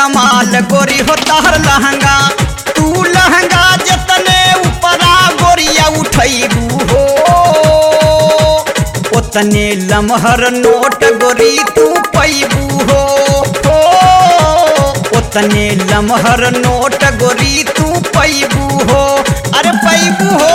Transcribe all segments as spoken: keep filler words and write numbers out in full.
कमाल गोरी हो तार लहंगा। तू लहंगा जतने ऊपरा गोरिया उठैबू हो, उतने लमहर नोट गोरी तू पैबू हो, हो उतने लमहर नोट गोरी तू पैबू हो, अरे पैबू हो।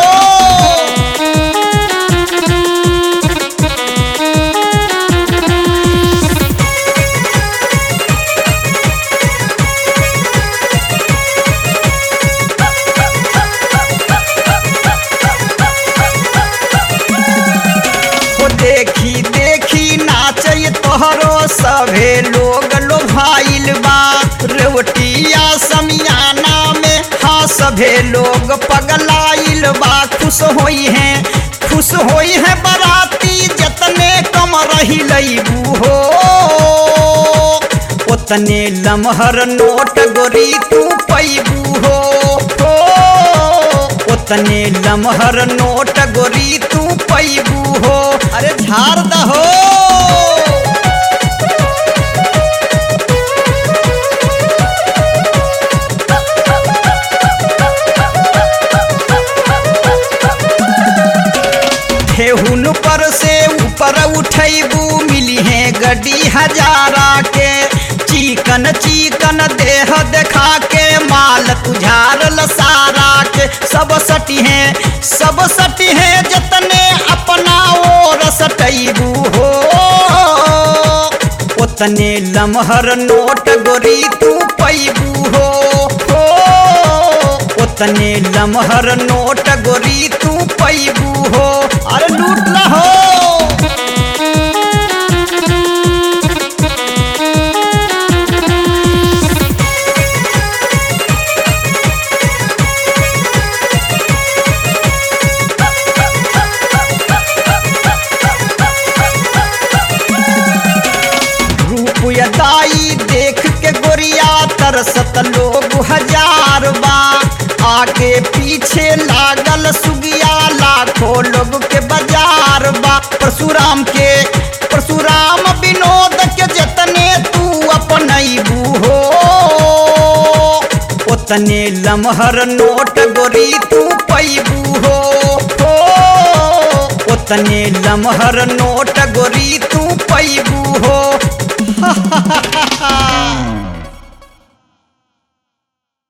देखी देखी नाचय तोहरो सभे लोग लोभाइल बा, रेवटिया समियाना में हाँ सभे लोग पगलाइल बा। खुश होई है खुश होई है बराती जतने कम रही लईबू हो, उतने लमहर नोट गोरी तू पैबू हो, हो उतने लमहर नोट गोरी तू पैबू हो, अरे झाड़ दहो। ठेहुन पर से ऊपर उठैबू मिली है गड्डी हजारा के, चिकन चिकन देह देखा के माल तुझार लसारा के। सब सटी है सब सटी है जतने अपना ओर सटैबू हो, उतने लमहर नोट गोरी तू पैबू हो, हो उतने लमहर नोट गोरी तू पैबू हो, अरे लूट ला हो। दाई देख के गोरिया तरसत लोग हजार बा, आगे पीछे लागल सुगिया लाखों लोग के बाजार बा। परशुराम के परशुराम विनोद के जतने तू अपनैबू हो, उतने लमहर नोट गोरी तू पैबू हो, हो उतने लमहर नोट गोरी तू पैबू हो।